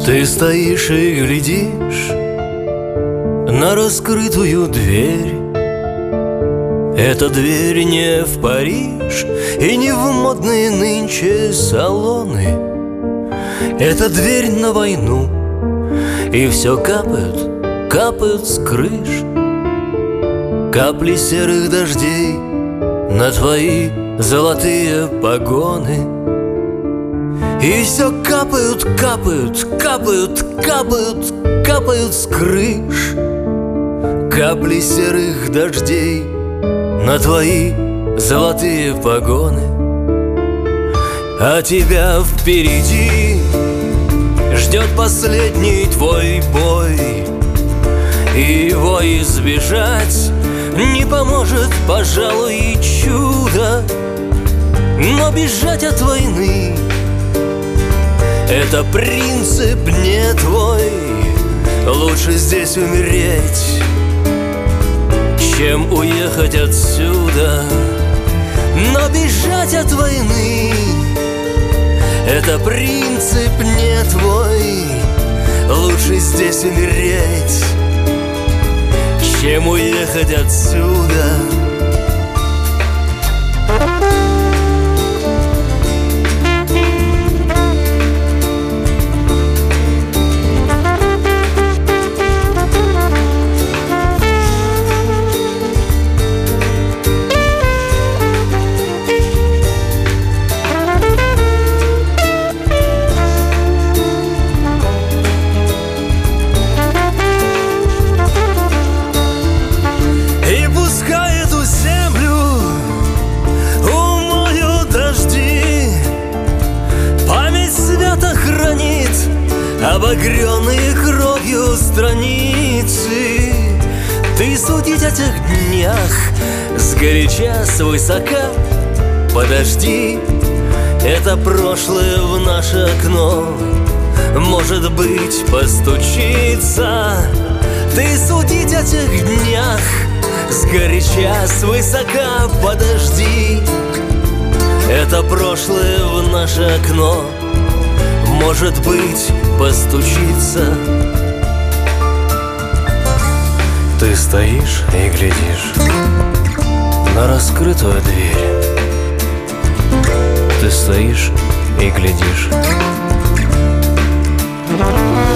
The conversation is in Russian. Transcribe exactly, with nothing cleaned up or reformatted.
Ты стоишь и глядишь на раскрытую дверь. Эта дверь не в Париж и не в модные нынче салоны. Это дверь на войну, и все капают, капают с крыш капли серых дождей на твои золотые погоны. И все капают, капают, капают, капают, капают с крыш капли серых дождей на твои золотые погоны. А тебя впереди ждет последний твой бой, и его избежать не поможет, пожалуй, и чудо. Но бежать от войны — это принцип не твой. Лучше здесь умереть, чем уехать отсюда. Но бежать от войны — это принцип не твой. Лучше здесь умереть, чем уехать отсюда. Обогренные кровью страницы. Ты судить о тех днях сгоряча, свысока. Подожди, это прошлое в наше окно, может быть, постучится. Ты судить о тех днях сгоряча, свысока. Подожди, это прошлое в наше окно, может быть, постучится. Ты стоишь и глядишь на раскрытую дверь. Ты стоишь и глядишь.